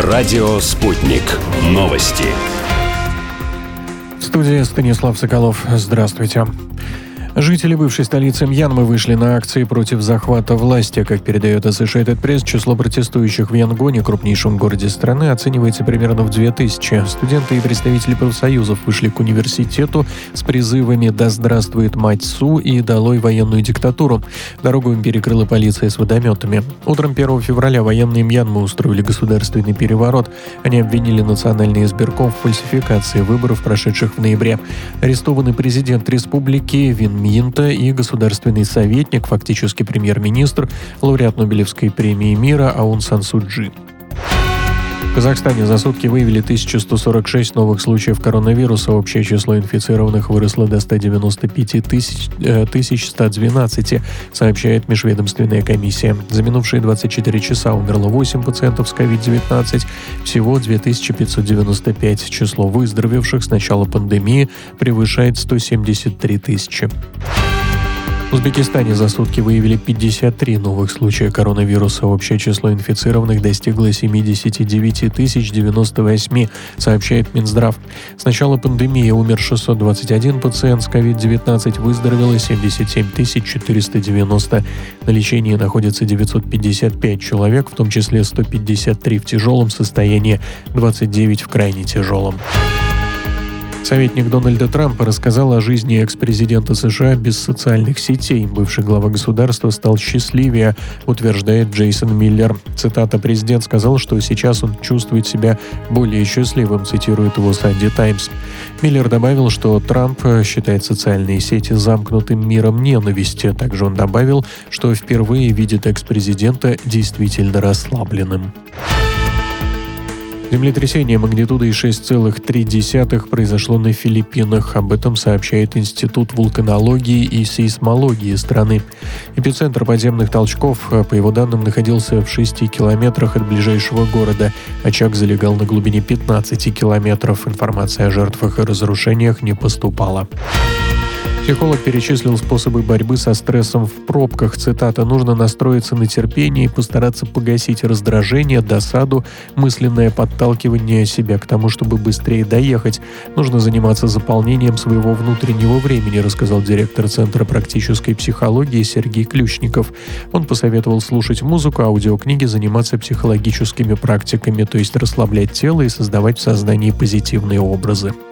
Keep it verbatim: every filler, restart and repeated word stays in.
Радио «Спутник». Новости. В студии Станислав Соколов. Здравствуйте. Жители бывшей столицы Мьянмы вышли на акции против захвата власти. Как передает Associated Press, число протестующих в Янгоне, крупнейшем городе страны, оценивается примерно в две тысячи. Студенты и представители профсоюзов вышли к университету с призывами «Да здравствует мать Су» и «Долой военную диктатуру». Дорогу им перекрыла полиция с водометами. Утром первого февраля военные Мьянмы устроили государственный переворот. Они обвинили Национальный избирком в фальсификации выборов, прошедших в ноябре. Арестованы президент республики Вин Минта и государственный советник, фактически премьер-министр, лауреат Нобелевской премии мира Аун Сан Су Чжи. В Казахстане за сутки выявили тысячу сто сорок шесть новых случаев коронавируса. Общее число инфицированных выросло до ста девяноста пяти тысяч ста двенадцати, сообщает межведомственная комиссия. За минувшие двадцать четыре часа умерло восемь пациентов с ковид девятнадцать, всего две тысячи пятьсот девяносто пять. Число выздоровевших с начала пандемии превышает сто семьдесят три тысячи. В Узбекистане за сутки выявили пятьдесят три новых случая коронавируса. Общее число инфицированных достигло семьдесят девять тысяч девяносто восемь, сообщает Минздрав. С начала пандемии умер шестьсот двадцать один пациент с ковид девятнадцать, выздоровело семьдесят семь тысяч четыреста девяносто. На лечении находится девятьсот пятьдесят пять человек, в том числе сто пятьдесят три в тяжелом состоянии, двадцать девять в крайне тяжелом. Советник Дональда Трампа рассказал о жизни экс-президента США без социальных сетей. Бывший глава государства стал счастливее, утверждает Джейсон Миллер. Цитата: «Президент сказал, что сейчас он чувствует себя более счастливым», цитирует его Санди Таймс. Миллер добавил, что Трамп считает социальные сети замкнутым миром ненависти. Также он добавил, что впервые видит экс-президента действительно расслабленным. Землетрясение магнитудой шесть целых три десятых произошло на Филиппинах. Об этом сообщает Институт вулканологии и сейсмологии страны. Эпицентр подземных толчков, по его данным, находился в шести километрах от ближайшего города. Очаг залегал на глубине пятнадцати километров. Информация о жертвах и разрушениях не поступала. Психолог перечислил способы борьбы со стрессом в пробках. Цитата: «Нужно настроиться на терпение и постараться погасить раздражение, досаду, мысленное подталкивание себя к тому, чтобы быстрее доехать. Нужно заниматься заполнением своего внутреннего времени», рассказал директор Центра практической психологии Сергей Ключников. Он посоветовал слушать музыку, аудиокниги, заниматься психологическими практиками, то есть расслаблять тело и создавать в сознании позитивные образы.